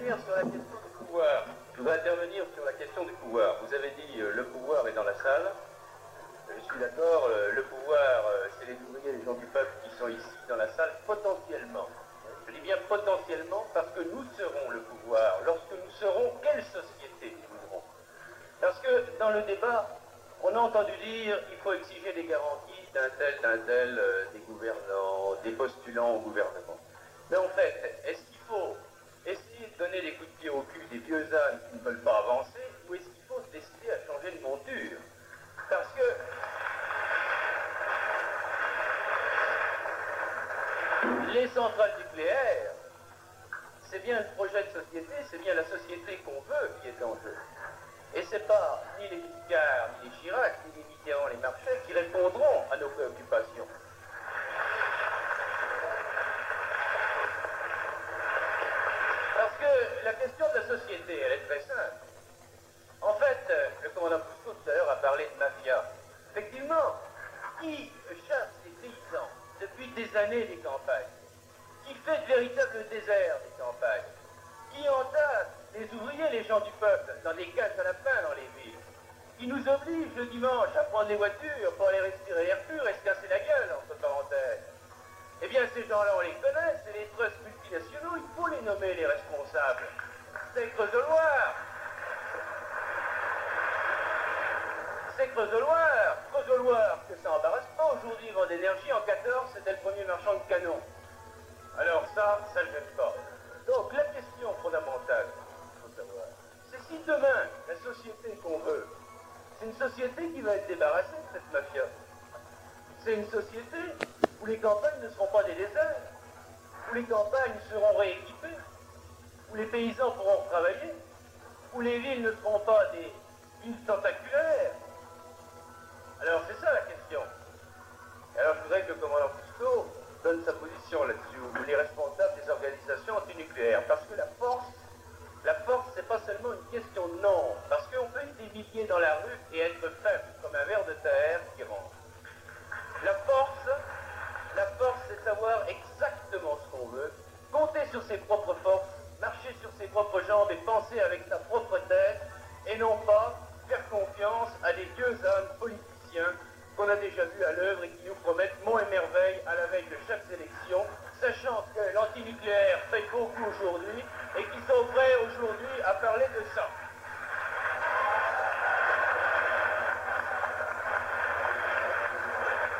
intervenir sur la question du pouvoir. Je voudrais intervenir sur la question du pouvoir. Vous avez dit le pouvoir est dans la salle. Je suis d'accord, le pouvoir, c'est les ouvriers, les gens du peuple qui sont ici dans la salle, potentiellement. Je dis bien potentiellement parce que nous serons le pouvoir. Lorsque nous serons, quelle société nous voudrons? Parce que dans le débat, on a entendu dire qu'il faut exiger des garanties d'un tel, des gouvernants, des postulants au gouvernement. Mais en fait, est-ce qu'il faut essayer de donner des coups de pied au cul des vieux ânes qui ne veulent pas avancer, ou est-ce qu'il faut se décider à changer de monture? Parce que les centrales nucléaires, c'est bien le projet de société, c'est bien la société qu'on veut qui est en jeu. Et c'est pas ni les Giscard, ni les Chirac, ni les Mitterrand, les Marchais qui répondront à nos préoccupations. Parce que la question de la société, elle est très simple. En fait, le commandant Pousseau tout à l'heure a parlé de mafia. Effectivement, qui chasse les paysans depuis des années des campagnes? Qui fait de véritables déserts des campagnes? Qui entasse les ouvriers, les gens du peuple, dans des cages à lapins dans les villes? Qui nous oblige le dimanche à prendre les voitures pour aller respirer l'air pur et se casser la gueule, entre parenthèses? Eh bien, ces gens-là, on les connaît, c'est les trusts multinationaux, il faut les nommer, les responsables. C'est Creusot-Loire. C'est Creusot-Loire. Creusot-Loire, que ça embarrasse pas aujourd'hui, vend d'énergie. En 14, c'était le premier marchand de canons. Alors ça ne le gêne pas. Donc, la question fondamentale, il faut savoir, c'est si demain, la société qu'on veut, c'est une société qui va être débarrassée de cette mafia. C'est une société où les campagnes ne seront pas des déserts, où les campagnes seront rééquipées, où les paysans pourront travailler, où les villes ne seront pas des villes tentaculaires. Alors c'est ça la question. Alors je voudrais que le commandant Cousteau donne sa position là-dessus, ou les responsables des organisations antinucléaires, parce que la force, c'est pas seulement une question de nombre, parce qu'on peut être des milliers dans la rue et être faible, comme un ver de terre qui rentre. La force, c'est savoir exactement ce qu'on veut, compter sur ses propres forces, marcher sur ses propres jambes et penser avec sa propre tête, et non pas faire confiance à des vieux ânes politiciens qu'on a déjà vus à l'œuvre et qui nous promettent monts et merveilles à la veille de chaque élection, sachant que l'antinucléaire fait beaucoup aujourd'hui et qui sont prêts aujourd'hui à parler de ça.